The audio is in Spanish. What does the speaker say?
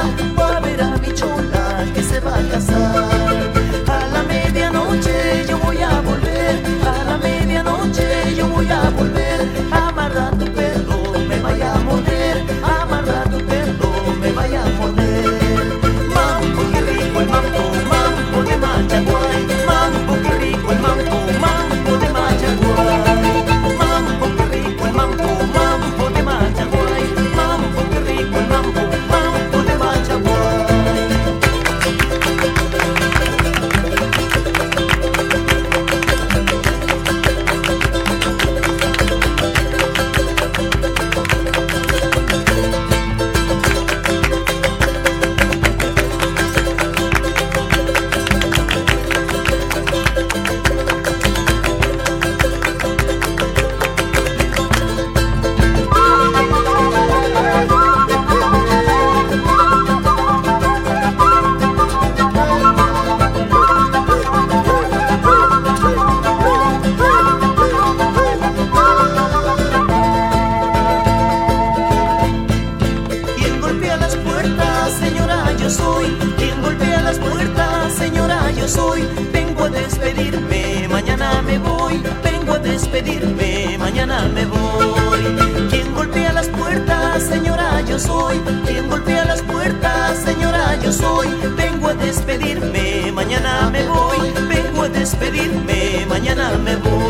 voy a ver a mi chola que se va a casar. A la medianoche yo voy a volver, a la medianoche yo voy a volver. Amarra tu perro, me vaya a morder, amarra tu perro, me vaya a morder. Mambo, qué rico el mambo, mambo de Machaguay. Mambo, qué rico el mambo, mambo de Machaguay. Mambo, qué rico el mambo, mambo de Machaguay. Mambo, qué rico el mambo, mambo de Machaguay. Vengo a despedirme, mañana me voy. Vengo a despedirme, mañana me voy. ¿Quién golpea las puertas, señora? Yo soy. ¿Quién golpea las puertas, señora? Yo soy. Vengo a despedirme, mañana me voy. Vengo a despedirme, mañana me voy.